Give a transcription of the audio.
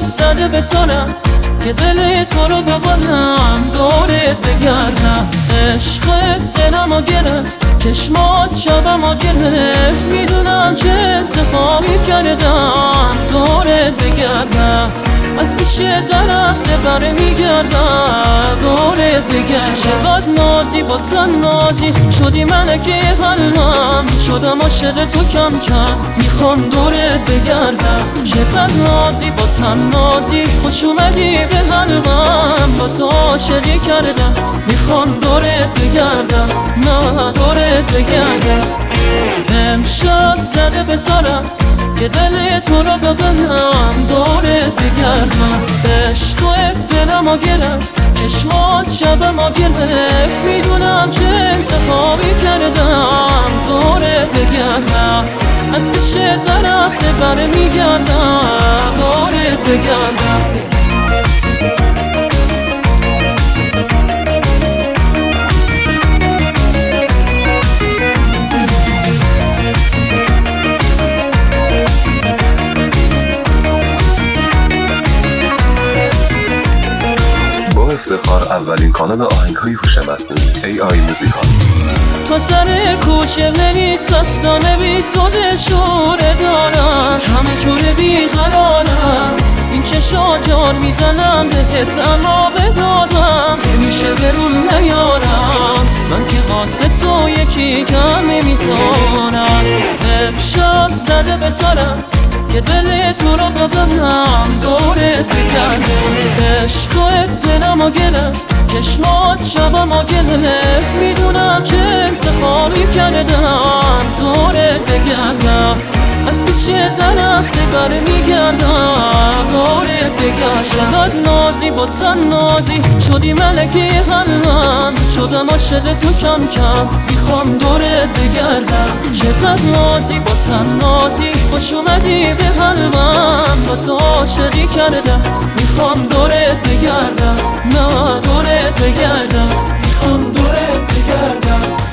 زده به سرم که دل تو رو ببالم دورت بگردم. عشقت دلمو گرفت، چشمات شبمو گرفت، میدونم چه انتخابی کردم دورت بگردم. از پیش درخت بره میگردم دورت بگردم. چقدر نازی با تنازی شدی ملکه قلبم، شدم عاشق تو کم کم میخوام دورت بگردم. چقدر نازی با تنازی خوش اومدی به قلبم، با تو عاشقی کردم میخوام دورت بگردم، نه دورت بگردم. امشب زده به سرم که دل تو رو ببندم دورت بگردم. عشقت دلمو گرفت، چشمات شبمو گرفت، میدونم چه انتخابی کردم دورت بگردم. از پیش درخت بره میگردم دورت بگردم. افتخار اولین کانال آهنگ‌های هوش مصنوعی AI موزیکال. تو سر کوچه بری سستانه بی تو دلشوره دارم، همه جوره بیقرارم، این چشا جان میزنم به تنها بدادم، نمیشه برون نیارم من که قاصد تو یکی کم نمیذارم. امشب زده به سرم که دل تو رو ببندم دورت بگردم. عشقت دلمو گرفت، چشمات شبمو گرفت، میدونم چه انتخابی کردم دورت بگردم. از پیش درخت بره میگردم دورت بگردم. چقدر نازی با تنازی شدی ملکه قلبم، شدم عاشق تو کم کم میخوام دورت بگردم. چقدر نازی با تنازی خوش اومدی به قلبم، با تو عاشقی کردم میخوام دورت بگردم، نه دورت بگردم، میخوام دورت بگردم.